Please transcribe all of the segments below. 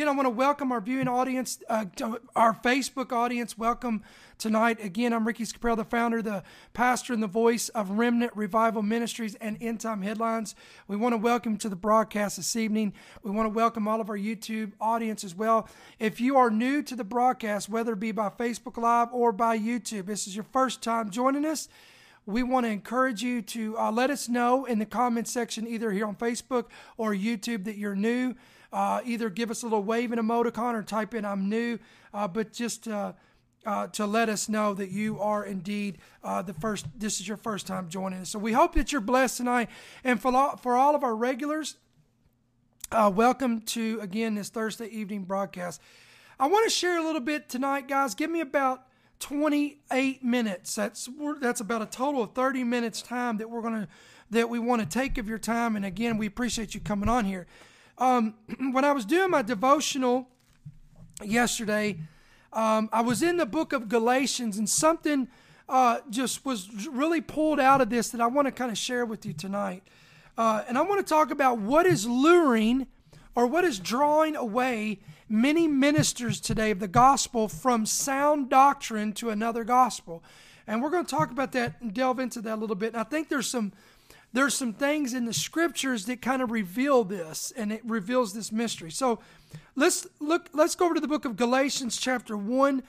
Again, I want to welcome our viewing audience, our Facebook audience. Welcome tonight. Again, I'm Ricky Scaparell, the founder, the pastor, and the voice of Remnant Revival Ministries and End Time Headlines. We want to welcome you to the broadcast this evening. We want to welcome all of our YouTube audience as well. If you are new to the broadcast, whether it be by Facebook Live or by YouTube, this is your first time joining us, we want to encourage you to let us know in the comment section, either here on Facebook or YouTube, that you're new. Either give us a little wave and emoticon or type in "I'm new," but just to let us know that you are indeed this is your first time joining us. So we hope that you're blessed tonight. And for all of our regulars, welcome to, again, this Thursday evening broadcast. I want to share a little bit tonight, guys. Give me about 28 minutes. That's about a total of 30 minutes time that we want to take of your time. And again, we appreciate you coming on here. When I was doing my devotional yesterday, I was in the book of Galatians, and something just was really pulled out of this that I want to kind of share with you tonight. And I want to talk about what is luring or what is drawing away many ministers today of the gospel from sound doctrine to another gospel. And we're going to talk about that and delve into that a little bit. And I think there's some things in the scriptures that kind of reveal this, and it reveals this mystery. So let's go over to the book of Galatians chapter 1,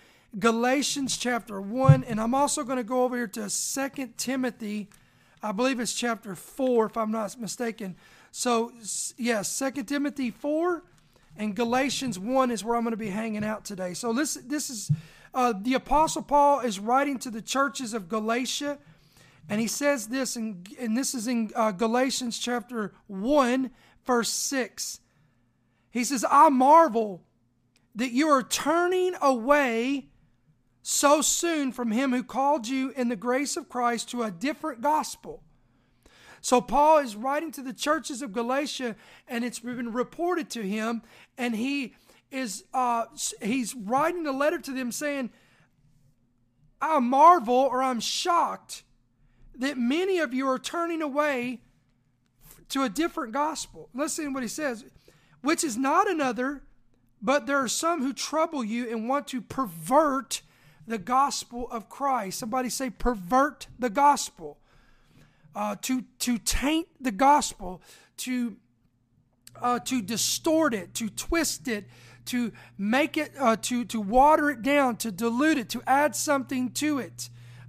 and I'm also going to go over here to 2 Timothy, I believe it's chapter 4, if I'm not mistaken. So, yes, 2 Timothy 4 and Galatians 1 is where I'm going to be hanging out today. So this is, the Apostle Paul is writing to the churches of Galatia. And he says this, and this is in Galatians chapter 1, verse 6. He says, "I marvel that you are turning away so soon from him who called you in the grace of Christ to a different gospel." So Paul is writing to the churches of Galatia, and it's been reported to him, and he's writing a letter to them saying, "I marvel," or "I'm shocked," that many of you are turning away to a different gospel. Listen to what he says. "Which is not another, but there are some who trouble you and want to pervert the gospel of Christ." Somebody say, pervert the gospel. To taint the gospel, to distort it, to twist it, to make it, to water it down, to dilute it, to add something to it,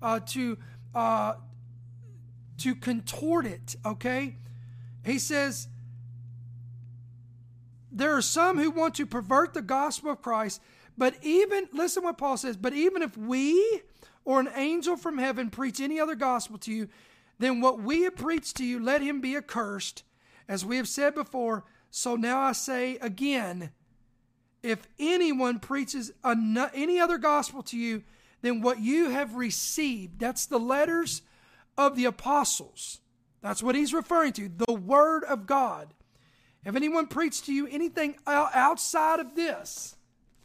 to contort it, okay? He says, there are some who want to pervert the gospel of Christ, but even, listen to what Paul says, "But even if we or an angel from heaven preach any other gospel to you, then what we have preached to you, let him be accursed. As we have said before, so now I say again, if anyone preaches any other gospel to you than what you have received," that's the letters of the apostles. That's what he's referring to, the word of God. "If anyone preached to you anything outside of this,"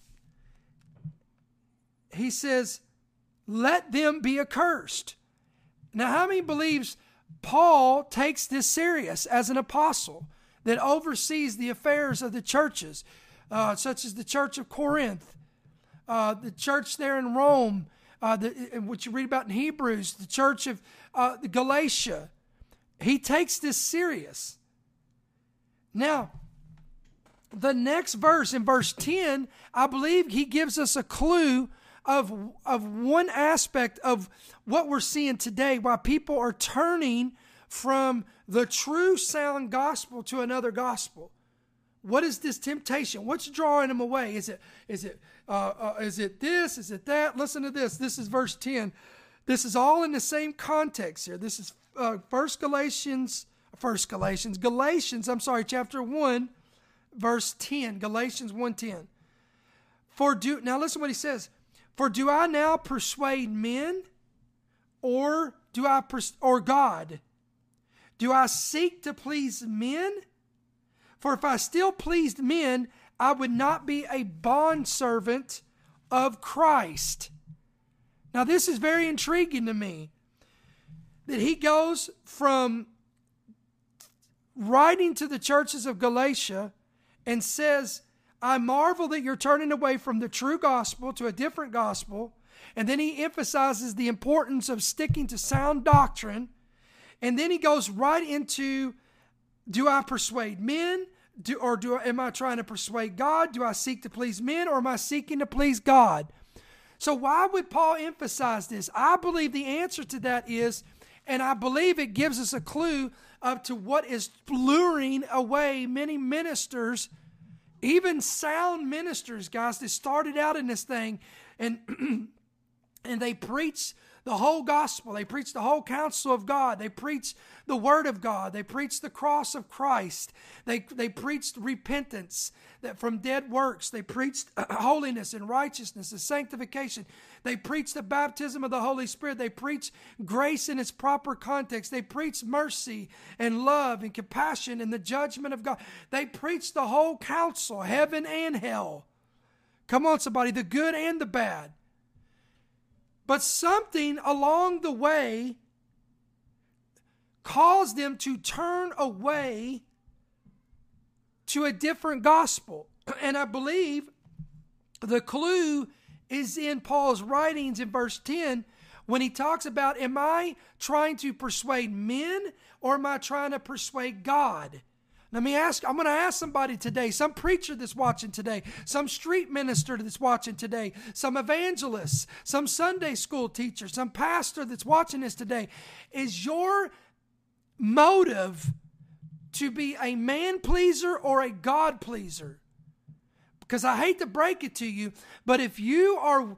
he says, "let them be accursed." Now, how many believes Paul takes this serious as an apostle that oversees the affairs of the churches, such as the church of Corinth, the church there in Rome, which you read about in Hebrews, the church of Galatia? He takes this serious. Now, the next verse, in verse 10, I believe he gives us a clue of one aspect of what we're seeing today, why people are turning from the true sound gospel to another gospel. What is this temptation? What's drawing them away? Is it this? Is it that? Listen to this. This is verse 10. This is all in the same context here. This is Galatians, chapter 1, verse 10. Galatians 1:10. Now listen what he says. "For do I now persuade men, or God? Do I seek to please men? For if I still pleased men, I would not be a bondservant of Christ." Now this is very intriguing to me, that he goes from writing to the churches of Galatia and says, I marvel that you're turning away from the true gospel to a different gospel. And then he emphasizes the importance of sticking to sound doctrine. And then he goes right into, do I persuade men? Am I trying to persuade God? Do I seek to please men, or am I seeking to please God? So why would Paul emphasize this? I believe the answer to that is, and I believe it gives us a clue up to what is luring away many ministers, even sound ministers, guys, that started out in this thing and and they preach the whole gospel. They preach the whole counsel of God. They preach the word of God. They preach the cross of Christ. They preached repentance from dead works. They preached holiness and righteousness and sanctification. They preached the baptism of the Holy Spirit. They preached grace in its proper context. They preached mercy and love and compassion and the judgment of God. They preached the whole counsel, heaven and hell. Come on, somebody, the good and the bad. But something along the way caused them to turn away to a different gospel. And I believe the clue is in Paul's writings in verse 10 when he talks about, am I trying to persuade men or am I trying to persuade God? I'm going to ask somebody today, some preacher that's watching today, some street minister that's watching today, some evangelist, some Sunday school teacher, some pastor that's watching this today. Is your motive to be a man pleaser or a God pleaser? Because I hate to break it to you, but if you're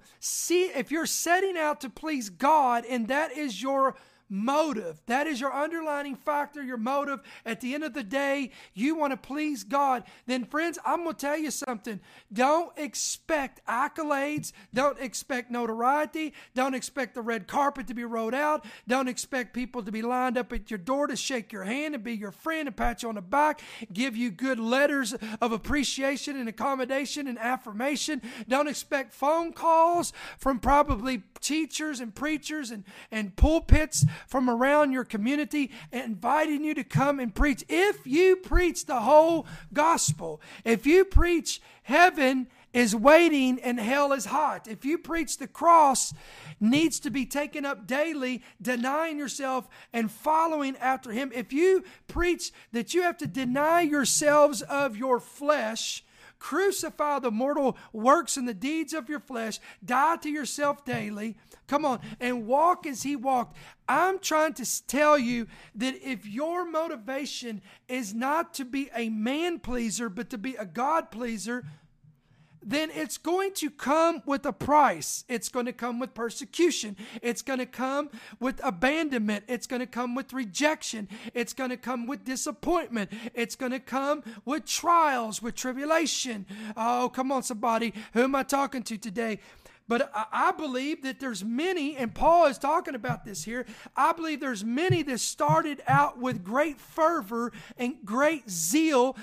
setting out to please God and that is your motive, that is your underlining factor, your motive, at the end of the day, you want to please God, then friends, I'm going to tell you something. Don't expect accolades. Don't expect notoriety. Don't expect the red carpet to be rolled out. Don't expect people to be lined up at your door to shake your hand and be your friend and pat you on the back, give you good letters of appreciation and accommodation and affirmation. Don't expect phone calls from probably teachers and preachers and pulpits from around your community inviting you to come and preach. If you preach the whole gospel, if you preach heaven is waiting and hell is hot, if you preach the cross needs to be taken up daily, denying yourself and following after him, if you preach that you have to deny yourselves of your flesh, crucify the mortal works and the deeds of your flesh, die to yourself daily, come on, and walk as he walked. I'm trying to tell you that if your motivation is not to be a man pleaser, but to be a God pleaser, then it's going to come with a price. It's going to come with persecution. It's going to come with abandonment. It's going to come with rejection. It's going to come with disappointment. It's going to come with trials, with tribulation. Oh, come on, somebody. Who am I talking to today? But I believe that there's many, and Paul is talking about this here, I believe there's many that started out with great fervor and great zeal,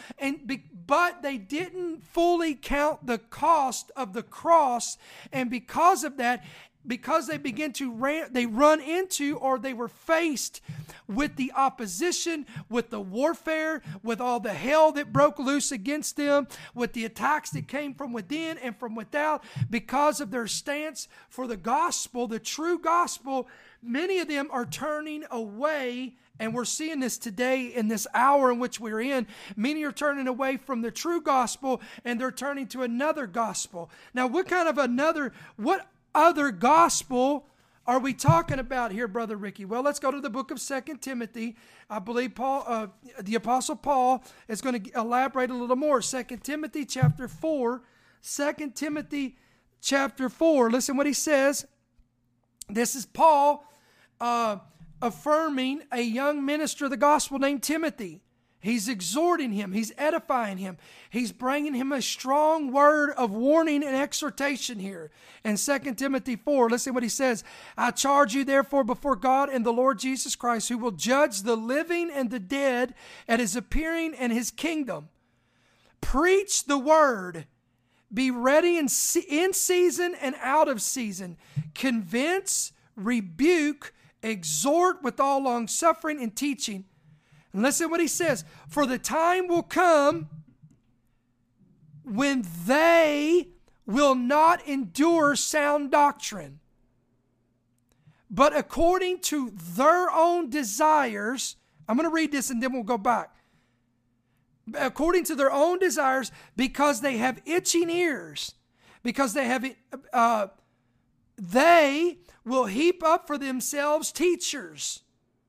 but they didn't fully count the cost of the cross, and because of that, because they run into or they were faced with the opposition, with the warfare, with all the hell that broke loose against them, with the attacks that came from within and from without, because of their stance for the gospel, the true gospel, many of them are turning away. And we're seeing this today in this hour in which we're in. Many are turning away from the true gospel and they're turning to another gospel. Now, what other gospel are we talking about here, Brother Ricky? Well, let's go to the book of 2 Timothy. I believe the Apostle Paul is going to elaborate a little more. 2 Timothy chapter 4. 2 Timothy chapter 4. Listen what he says. This is Paul affirming a young minister of the gospel named Timothy. He's exhorting him. He's edifying him. He's bringing him a strong word of warning and exhortation here. In 2 Timothy 4, listen what he says. I charge you therefore before God and the Lord Jesus Christ, who will judge the living and the dead at his appearing and his kingdom. Preach the word. Be ready in season and out of season. Convince, rebuke, exhort with all long suffering and teaching. And listen what he says. For the time will come when they will not endure sound doctrine, but according to their own desires. I'm going to read this and then we'll go back. According to their own desires, because they have itching ears, because they will heap up for themselves teachers,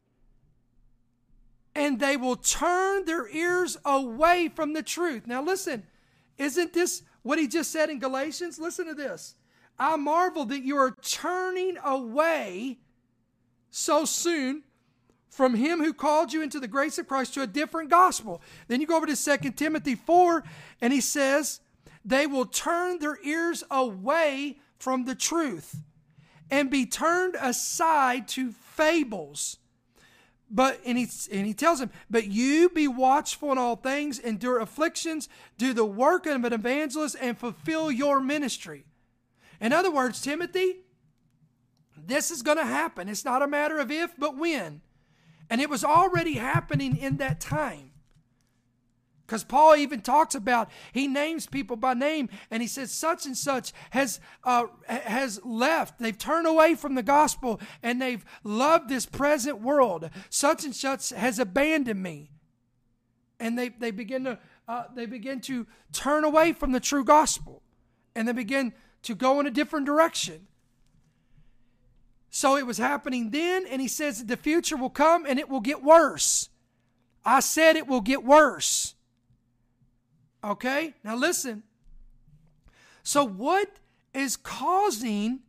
and they will turn their ears away from the truth. Now listen, isn't this what he just said in Galatians? Listen to this. I marvel that you are turning away so soon from him who called you into the grace of Christ to a different gospel. Then you go over to 2 Timothy 4, and he says, they will turn their ears away from the truth and be turned aside to fables. And he tells him, but you be watchful in all things, endure afflictions, do the work of an evangelist, and fulfill your ministry. In other words, Timothy, this is going to happen. It's not a matter of if, but when. And it was already happening in that time. Because Paul even talks about, he names people by name, and he says such and such has left. They've turned away from the gospel, and they've loved this present world. Such and such has abandoned me. And they begin to turn away from the true gospel. And they begin to go in a different direction. So it was happening then, and he says that the future will come and it will get worse. I said it will get worse. Okay? Now listen. So what is causing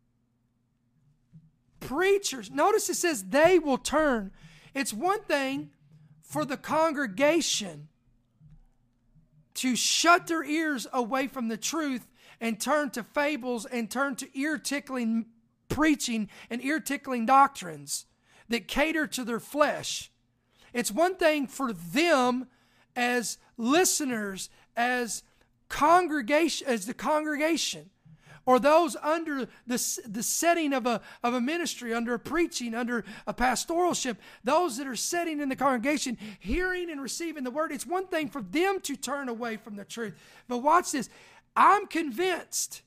preachers? Notice it says they will turn. It's one thing for the congregation to shut their ears away from the truth and turn to fables and turn to ear-tickling preaching and ear-tickling doctrines that cater to their flesh. It's one thing for them as listeners, as the congregation, or those under the setting of a ministry, under a preaching, under a pastoralship, those that are sitting in the congregation, hearing and receiving the word. It's one thing for them to turn away from the truth. But watch this. I'm convinced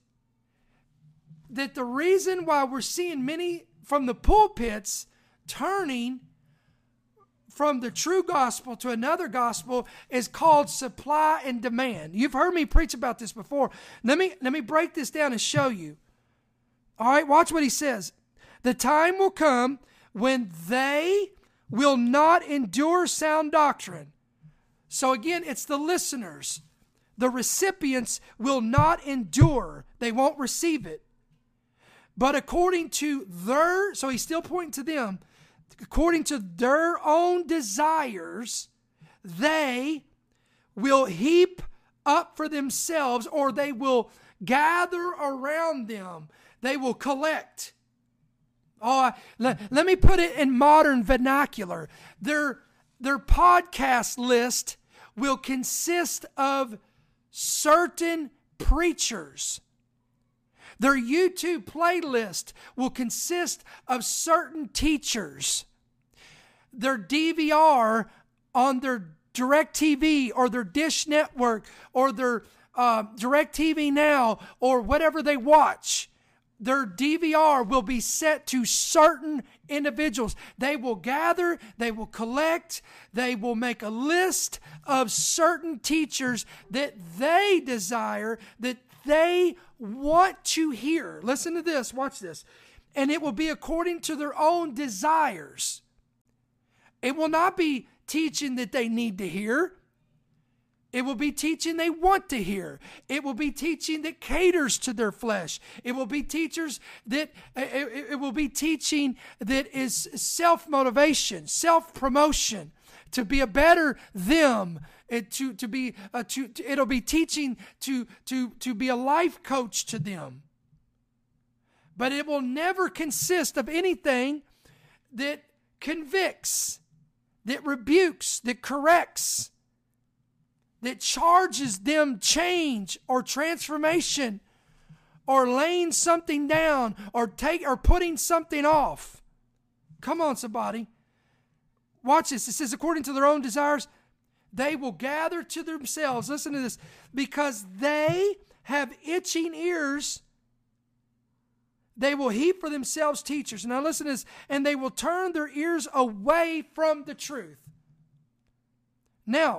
that the reason why we're seeing many from the pulpits turning from the true gospel to another gospel is called supply and demand. You've heard me preach about this before. Let me break this down and show you. All right, watch what he says. The time will come when they will not endure sound doctrine. So again, it's the listeners. The recipients will not endure. They won't receive it. But according to so he's still pointing to them, according to their own desires, they will heap up for themselves, or they will gather around them. They will collect. Let me put it in modern vernacular. Their podcast list will consist of certain preachers. Their YouTube playlist will consist of certain teachers. Their DVR on their DirecTV or their Dish Network or their DirecTV Now or whatever they watch, their DVR will be set to certain individuals. They will gather, they will collect, they will make a list of certain teachers that they desire, that they want to hear. Listen to this, watch this. And it will be according to their own desires. It will not be teaching that they need to hear. It will be teaching they want to hear. It will be teaching that caters to their flesh. It will be teaching that is self-motivation, self-promotion, to be a better them. It'll be teaching to be a life coach to them. But it will never consist of anything that convicts, that rebukes, that corrects, that charges them change or transformation, or laying something down, or putting something off. Come on, somebody. Watch this. It says, according to their own desires, They will gather to themselves, listen to this, because they have itching ears. They will heap for themselves teachers. Now listen to this. And they will turn their ears away from the truth. Now,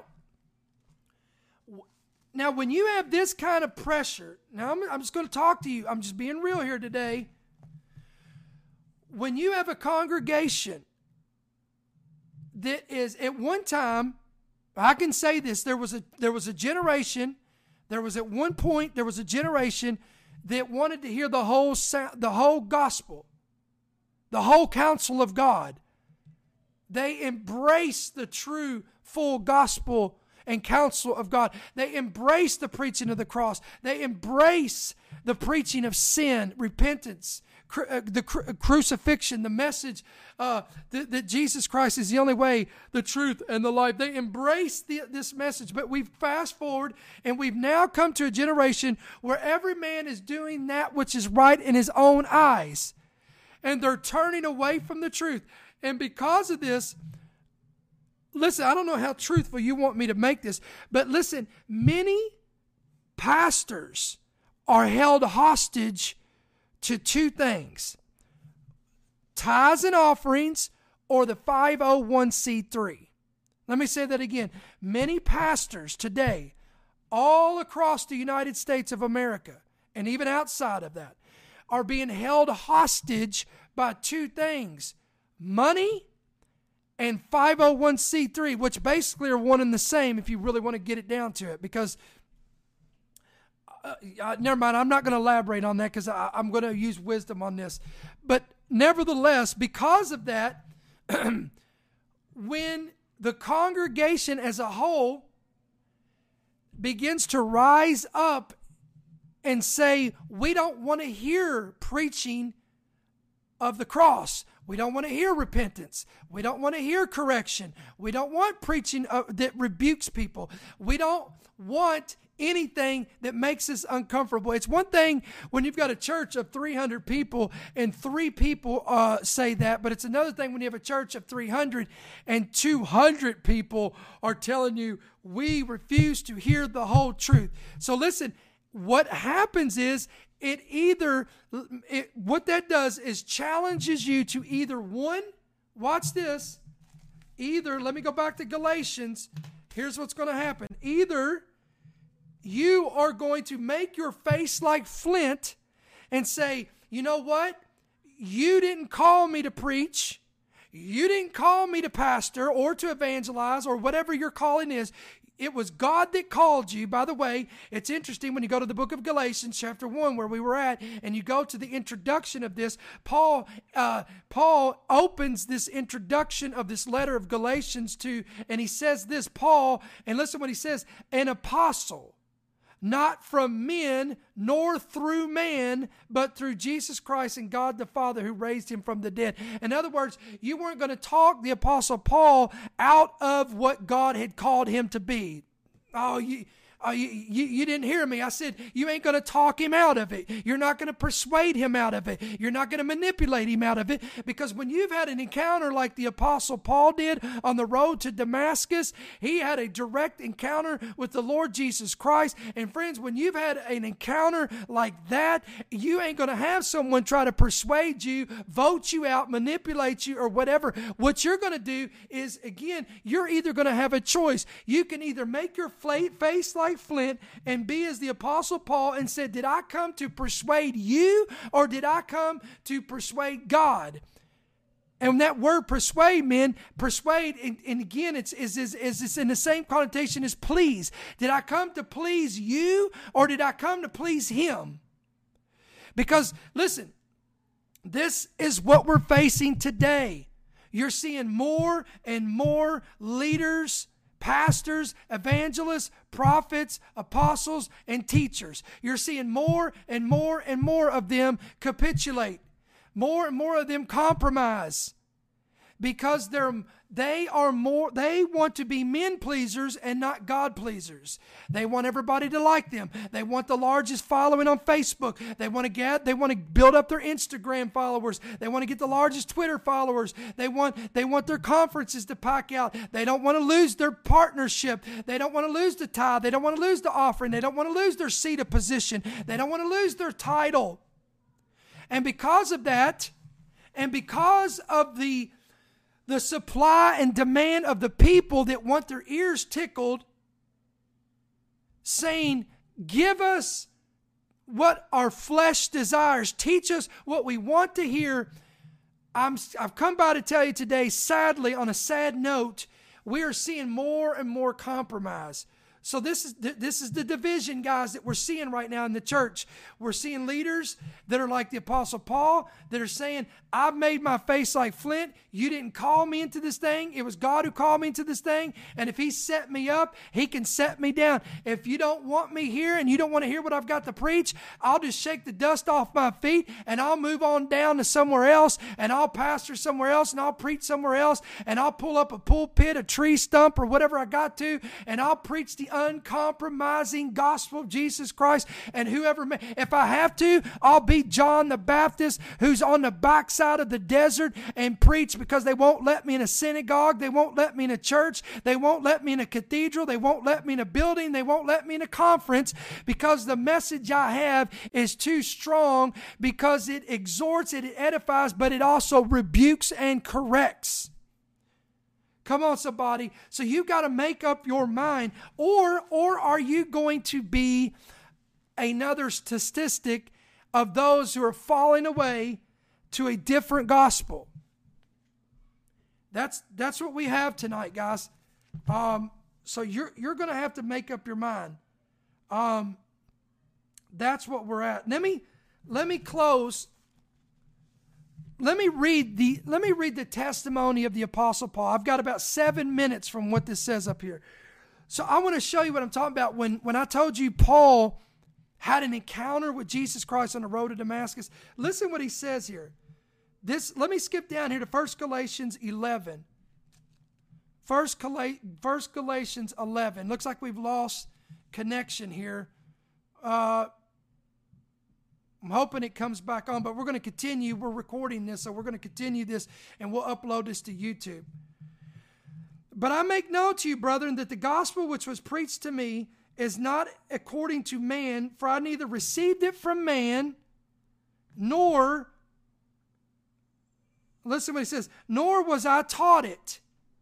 when you have this kind of pressure, now I'm just going to talk to you. I'm just being real here today. When you have a congregation that is, at one time, I can say this, there was a generation, at one point, there was a generation that wanted to hear the whole gospel, the whole counsel of God. They embraced the true, full gospel and counsel of God. They embrace the preaching of the cross. They embrace the preaching of sin, repentance, the crucifixion, the message that Jesus Christ is the only way, the truth, and the life. They embrace this message. But we've fast forward, and we've now come to a generation where every man is doing that which is right in his own eyes. And they're turning away from the truth. And because of this, listen, I don't know how truthful you want me to make this, but listen, many pastors are held hostage to two things: tithes and offerings, or the 501c3. Let me say that again. Many pastors today, all across the United States of America, and even outside of that, are being held hostage by two things: money and 501c3, which basically are one and the same if you really want to get it down to it. Because, never mind, I'm not going to elaborate on that because I'm going to use wisdom on this. But nevertheless, because of that, when the congregation as a whole begins to rise up and say, we don't want to hear preaching of the cross. We don't want to hear repentance. We don't want to hear correction. We don't want preaching that rebukes people. We don't want anything that makes us uncomfortable. It's one thing when you've got a church of 300 people and 3 people say that, but it's another thing when you have a church of 300 and 200 people are telling you, we refuse to hear the whole truth. So listen, what happens is, what that does is challenges you to either one, watch this, let me go back to Galatians. Here's what's going to happen. Either you are going to make your face like flint and say, you know what? You didn't call me to preach. You didn't call me to pastor or to evangelize or whatever your calling is. It was God that called you. By the way, it's interesting when you go to the book of Galatians chapter 1 where we were at, and you go to the introduction of this. Paul opens this introduction of this letter of Galatians and he says this, Paul, and listen what he says, an apostle, not from men nor through man, but through Jesus Christ and God the Father who raised him from the dead. In other words, you weren't going to talk the Apostle Paul out of what God had called him to be. You didn't hear me. I said, you ain't going to talk him out of it. You're not going to persuade him out of it. You're not going to manipulate him out of it. Because when you've had an encounter like the Apostle Paul did on the road to Damascus, he had a direct encounter with the Lord Jesus Christ. And friends, when you've had an encounter like that, you ain't going to have someone try to persuade you, vote you out, manipulate you, or whatever. What you're going to do is, again, you're either going to have a choice. You can either make your face like flint and be as the Apostle Paul and said, did I come to persuade you or did I come to persuade God? And that word persuade, and again, it's in the same connotation as please. Did I come to please you or did I come to please him? Because listen, this is what we're facing today. You're seeing more and more leaders, pastors, evangelists, prophets, apostles, and teachers. You're seeing more and more and more of them capitulate. More and more of them compromise. because they want to be men pleasers and not God pleasers. They want everybody to like them. They want the largest following on Facebook. They want to build up their Instagram followers. They want to get the largest Twitter followers. They want their conferences to pack out. They don't want to lose their partnership. They don't want to lose the tithe. They don't want to lose the offering. They don't want to lose their seat of position. They don't want to lose their title. And because of that, and because of the supply and demand of the people that want their ears tickled, saying, give us what our flesh desires, teach us what we want to hear. I've come by to tell you today, sadly, on a sad note, we are seeing more and more compromise. So this is the division, guys, that we're seeing right now in the church. We're seeing leaders that are like the Apostle Paul, that are saying, I've made my face like flint. You didn't call me into this thing. It was God who called me into this thing. And if he set me up, he can set me down. If you don't want me here and you don't want to hear what I've got to preach, I'll just shake the dust off my feet and I'll move on down to somewhere else, and I'll pastor somewhere else, and I'll preach somewhere else, and I'll pull up a pulpit, a tree stump, or whatever I got to, and I'll preach the uncompromising gospel of Jesus Christ. And if I have to, I'll be John the Baptist, who's on the backside of the desert, and preach, because they won't let me in a synagogue, they won't let me in a church, they won't let me in a cathedral, they won't let me in a building, they won't let me in a conference, because the message I have is too strong, because it exhorts, it edifies, but it also rebukes and corrects. Come on, somebody. So you've got to make up your mind. Or are you going to be another statistic of those who are falling away to a different gospel? That's what we have tonight, guys. So you're going to have to make up your mind. That's what we're at. Let me close. Let me read the testimony of the Apostle Paul. I've got about 7 minutes from what this says up here. So I want to show you what I'm talking about. When I told you Paul had an encounter with Jesus Christ on the road to Damascus, listen what he says here. Let me skip down here to 1 Galatians 11. 1 Galatians 11. Looks like we've lost connection here. I'm hoping it comes back on, but we're going to continue. We're recording this, so we're going to continue this, and we'll upload this to YouTube. But I make known to you, brethren, that the gospel which was preached to me is not according to man, for I neither received it from man, nor, listen what he says, nor was I taught it.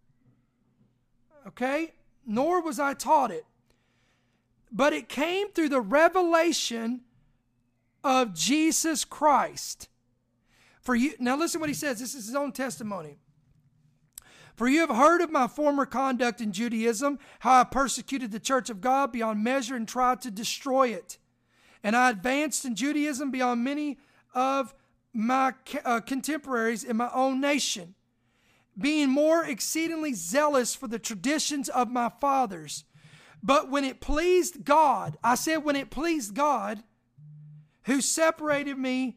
Okay? Nor was I taught it. But it came through the revelation of Jesus Christ. For you, now listen what he says. This is his own testimony. For you have heard of my former conduct in Judaism, how I persecuted the church of God beyond measure and tried to destroy it. And I advanced in Judaism beyond many of my contemporaries in my own nation, being more exceedingly zealous for the traditions of my fathers. But when it pleased God, I said when it pleased God, who separated me,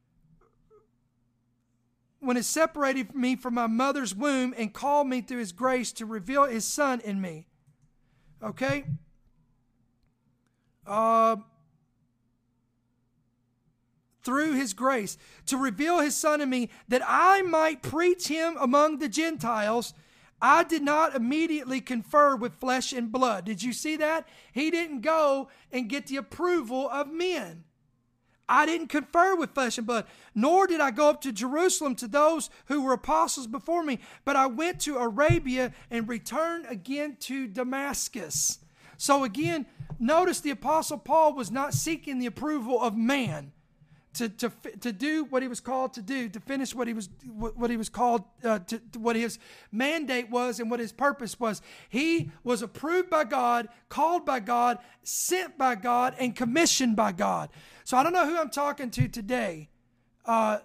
when it separated me from my mother's womb and called me through his grace to reveal his son in me. Okay? Through his grace, to reveal his son in me, that I might preach him among the Gentiles. I did not immediately confer with flesh and blood. Did you see that? He didn't go and get the approval of men. I didn't confer with flesh and blood, nor did I go up to Jerusalem to those who were apostles before me, but I went to Arabia and returned again to Damascus. So again, notice the Apostle Paul was not seeking the approval of man to do what he was called to do, to finish what he was called to, what his mandate was and what his purpose was. He was approved by God, called by God, sent by God, and commissioned by God. So I don't know who I'm talking to today. But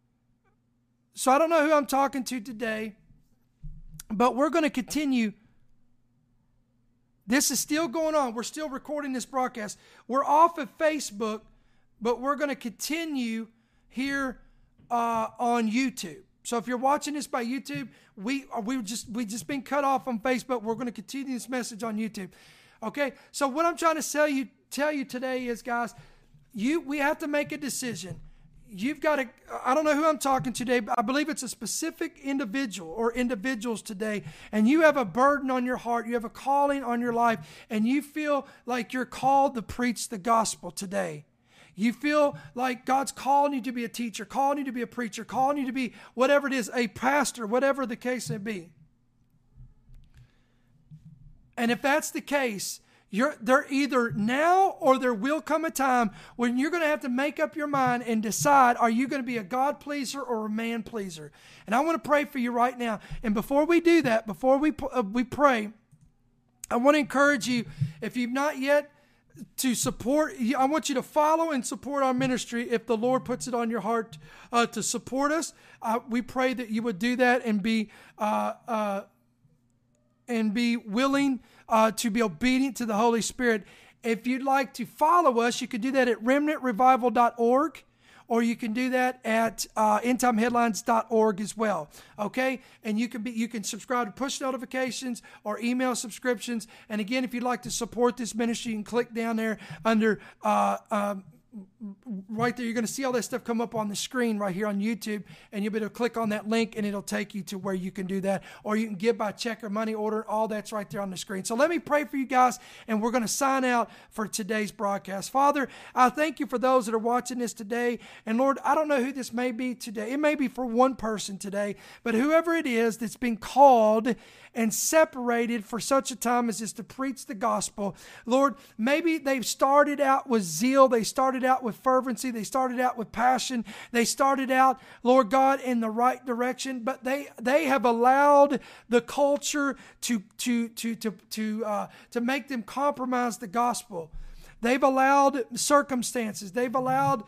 we're going to continue. This is still going on. We're still recording this broadcast. We're off of Facebook, but we're going to continue here on YouTube. So if you're watching this by YouTube, we just been cut off on Facebook. We're going to continue this message on YouTube. Okay. So what I'm trying to tell you today is, guys, we have to make a decision. You've got to, I don't know who I'm talking to today, but I believe it's a specific individual or individuals today, and you have a burden on your heart, you have a calling on your life, and you feel like you're called to preach the gospel today. You feel like God's calling you to be a teacher, calling you to be a preacher, calling you to be whatever it is, a pastor, whatever the case may be. And if that's the case, there either now or there will come a time when you're going to have to make up your mind and decide, are you going to be a God pleaser or a man pleaser? And I want to pray for you right now. And before we do that, before we pray, I want to encourage you, if you've not yet, to support, I want you to follow and support our ministry if the Lord puts it on your heart to support us. We pray that you would do that and be willing to be obedient to the Holy Spirit. If you'd like to follow us, you can do that at remnantrevival.org, or you can do that at endtimeheadlines.org as well. Okay, and you can subscribe to push notifications or email subscriptions. And again, if you'd like to support this ministry, you can click down there under right there. You're going to see all that stuff come up on the screen right here on YouTube, and you'll be able to click on that link and it'll take you to where you can do that, or you can give by check or money order. All that's right there on the screen. So let me pray for you guys, and we're going to sign out for today's broadcast. Father, I thank you for those that are watching this today, and Lord, I don't know who this may be today. It may be for one person today, but whoever it is that's been called and separated for such a time as this to preach the gospel, Lord, maybe they've started out with zeal, they started out with fervency, they started out with passion, they started out, Lord God, in the right direction, but they have allowed the culture to make them compromise the gospel. They've allowed circumstances, they've allowed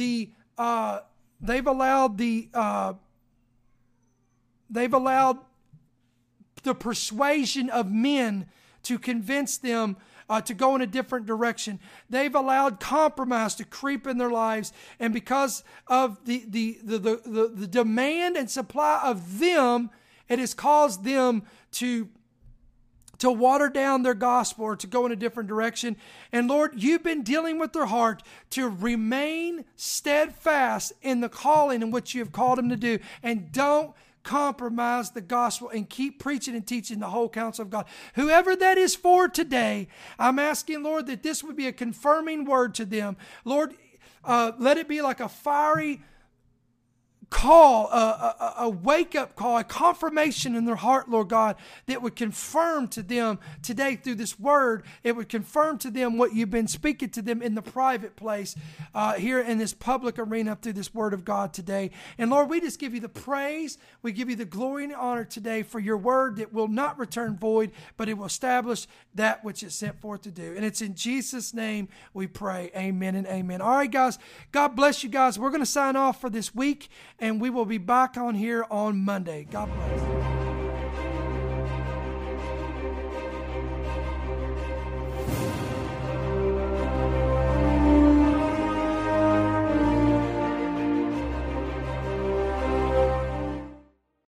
the persuasion of men to convince them to go in a different direction. They've allowed compromise to creep in their lives, and because of the demand and supply of them, it has caused them to water down their gospel or to go in a different direction. And Lord, you've been dealing with their heart to remain steadfast in the calling in which you have called them to do, and don't compromise the gospel, and keep preaching and teaching the whole counsel of God. Whoever that is for today, I'm asking, Lord, that this would be a confirming word to them. Lord, let it be like a fiery call, a wake-up call, a confirmation in their heart, Lord God, that would confirm to them today through this word. It would confirm to them what you've been speaking to them in the private place, here in this public arena through this word of God today. And Lord, we just give you the praise. We give you the glory and honor today for your word that will not return void, but it will establish that which it's sent forth to do. And it's in Jesus' name we pray. Amen and amen. All right, guys. God bless you guys. We're going to sign off for this week, and we will be back on here on Monday. God bless.